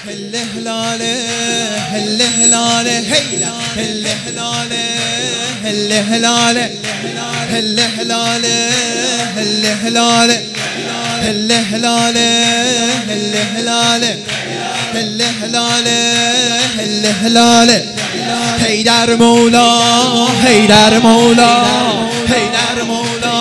الهلالة الهلالة هيلا الهلالة الهلالة الهلالة الهلالة الهلالة الهلالة الهلالة الهلالة حيدر مولا حيدر مولا حيدر مولا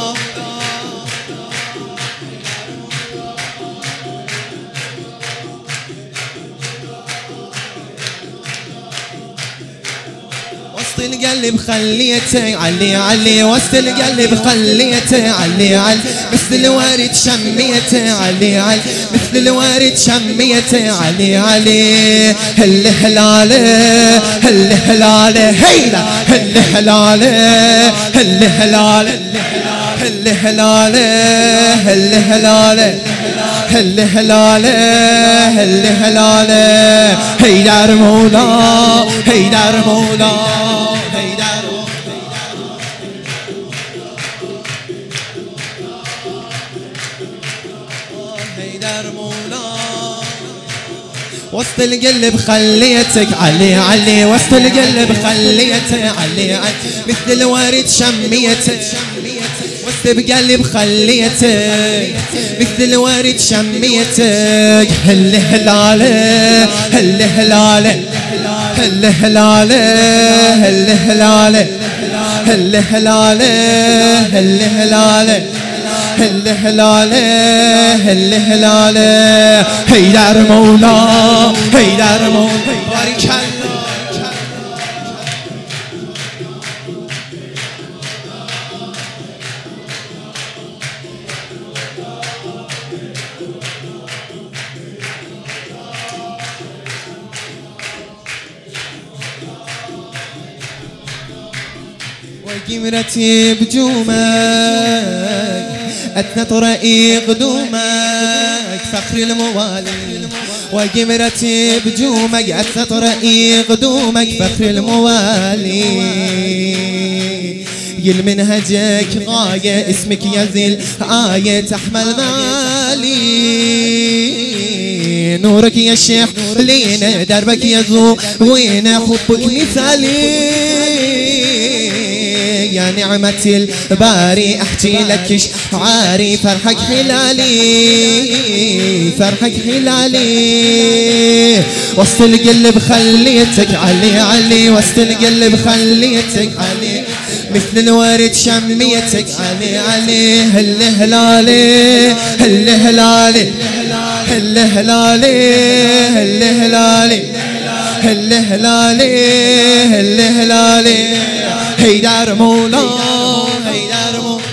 وسط القلب خليته علي علي وسط القلب خليته علي علي مثل الورد شميته علي علي مثل الورد شميته علي علي الهلالة الهلالة هيلا الهلالة الهلالة الهلالة الهلالة الهلالة الهلالة حيدر مولا حيدر مولا حيدر حيدر مولا وسط القلب خليتك علي علي وسط القلب خليتك علي علي مثل الورد شميتك وسط بقلب خليتك مثل الورد شميتك الهلالة الهلالة الهلالة الهلالة الهلالة الهلالة الهلالة الهلالة حيدر مولا حيدر مولا بارك الله وقمرتي بجومك أثنت رأي قدومك فخر الموالي وقمرتي بجومك أثنت رأي قدومك فخر الموالي يل منهجك غاية اسمك يزيل آية تحمل مالي نورك يا شيخ لينا دربك يزو وين حبك مثالي يا نعمة الباري احكي لك شعاري فرحك حلالي فرحك حلالي وسط القلب خليتك علي علي وسط القلب خليتك علي مثل الورد شميتك علي علي الهلالي الهلالي الهلالي الهلالي الهلالي الهلالي حيدر مولا حيدر مولا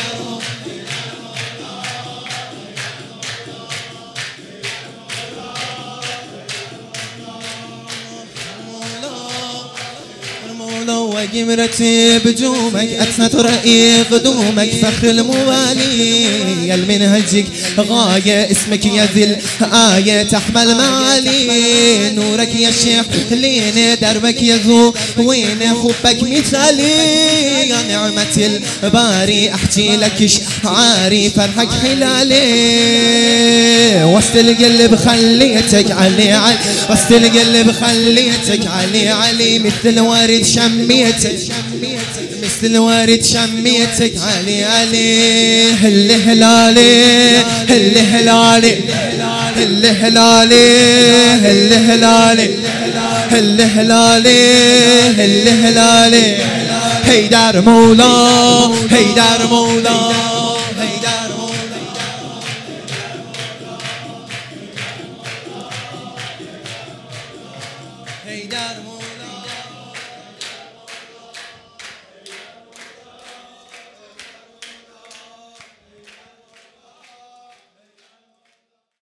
وقمرتي بجومك أثنت رأي قدومك فخر الموالي يا المنهجك غاية اسمك يذل آية تحمل معالي نورك يا شيخ لين دربك يذو وين حبك مثالي يا نعمة الباري احكي لك شعاري فرحك حلالي وسط القلب خليتك علي علي وسط القلب خليتك علي علي مثل الورد شميتك مثل الورد شميتك علي علي الهلالي الهلالي الهلالي الهلالي الهلالي الهلالي حيدر مولا حيدر مولا